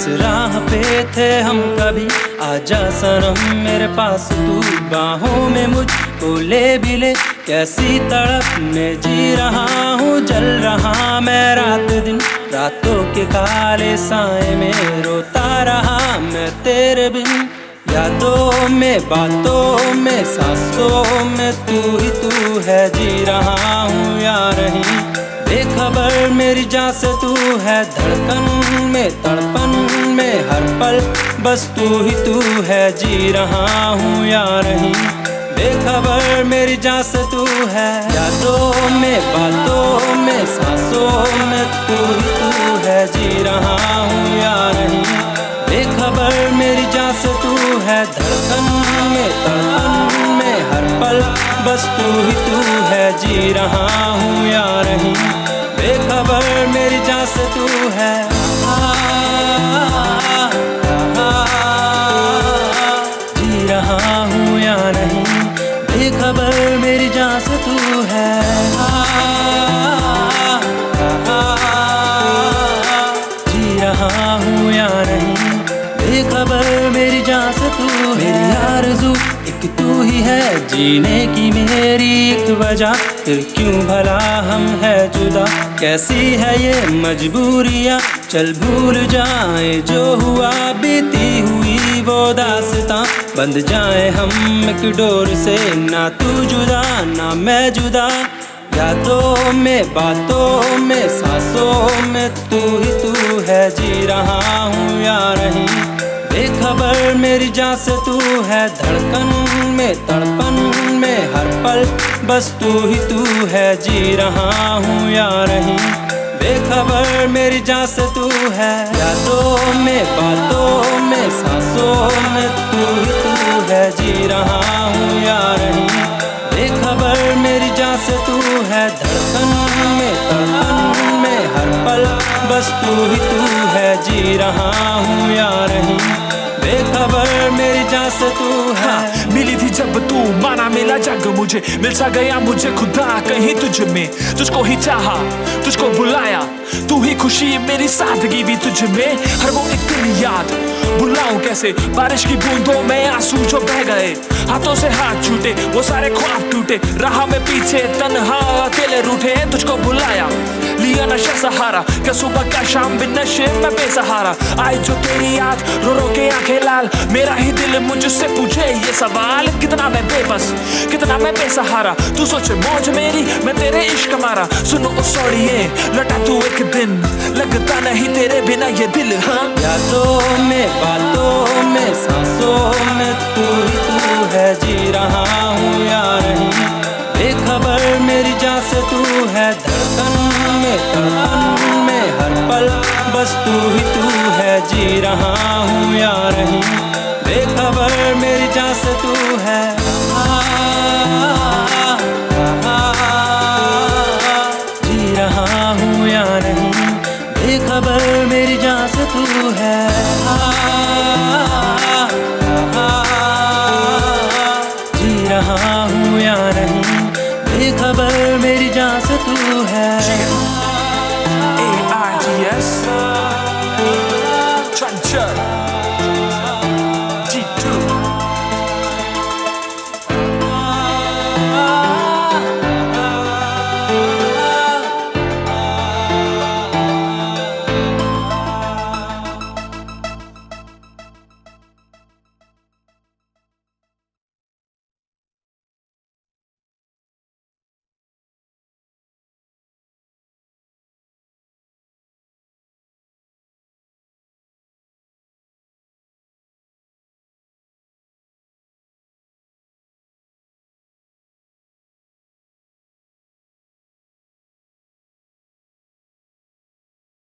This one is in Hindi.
किस राह पे थे हम कभी, आजा सनम मेरे पास तू, बाहों में मुझको ले भी ले। कैसी तड़प में जी रहा हूँ, जल रहा मैं रात दिन, रातों के काले साए में रोता रहा मैं तेरे बिन। यादों में बातों में सांसों में तू ही तू है, जी रहा हूँ या नहीं बेखबर मेरी जान से तू है। धड़कन में तड़पन में हर पल बस तू ही तू है, जी रहा हूँ या नहीं बेखबर मेरी जान से तू है। यादों में बातों में सांसों में तू ही तू है, जी रहा हूँ या नहीं बेखबर मेरी जान से तू है। धड़कन में तड़पन में हर पल बस तू ही तू है, जी रहा हूँ या नहीं बेखबर मेरी जान से तू है। जी रहा हूँ या नहीं बेखबर मेरी जान से तू है। जी रहा हूँ या नहीं बेखबर मेरी जान से तू है। मेरी आरज़ू एक तू ही है, जीने की मेरी एक वजह, फिर क्यों भला हम है जुदा। कैसी है ये मजबूरियाँ, चल भूल जाए जो हुआ, बीती हुई वो दास्तां, बंध जाए हम एक डोर से, ना तू जुदा ना मैं जुदा। यादों में बातों में सांसों में तू ही तू है, जी रहा हूँ या नहीं बेखबर मेरी जान से तू है। धड़कन में तड़पन में हर पल बस तू ही तू है, जी रहा हूँ या नहीं बेखबर मेरी जान से तू है। यादों में बातों में सांसों में तू ही तू है, जी रहा हूँ या नहीं बेखबर मेरी जान से तू है। धड़कन में तड़पन में हर पल बस तू ही तू है, जी रहा हूँ या नहीं बेखबर मेरी जान से तू है। मिली थी जब तू, माना मिला जग मुझे, मिल सा गया मुझे खुदा कहीं तुझ में। तुझको ही चाहा, तुझको बुलाया, तू ही खुशी मेरी सादगी भी तुझ में। हर वो एक दिन याद बुलाऊं कैसे, बारिश की बूंदों में आंसू जो बह गए, हाथों से हाथ छूटे वो सारे ख्वाब टूटे, राह में पीछे तन्हा अकेले रूठे। तुझको बुलाया लिया नशा सहारा, क्या सुबह का शाम बिन नशे में बेसहारा। आई जो तेरी याद रो रो के आंखें लाल, मेरा ही दिल मुझसे पूछे ये सवाल, कितना मैं बेबस कितना मैं बेसहारा। तू सोचे मौज मेरी मैं तेरे इश्क मारा, सुनो ओ सोड़िए लटा तू एक दिन, लगता नहीं तेरे बिना ये दिल। हाँ यादों में बातों में सांसों में तू ही तू है, जी रहा हूँ या नहीं बेखबर मेरी जान से तू है। धड़कन में तड़पन में हर पल बस तू ही तू है, जी रहा हूँ या नहीं बेखबर मेरी जान से तू है। जी रहा हूँ या नहीं बेखबर मेरी जान से तू है। जी रहा हूँ या नहीं बेखबर मेरी जान से तू है। AIDS Chunchur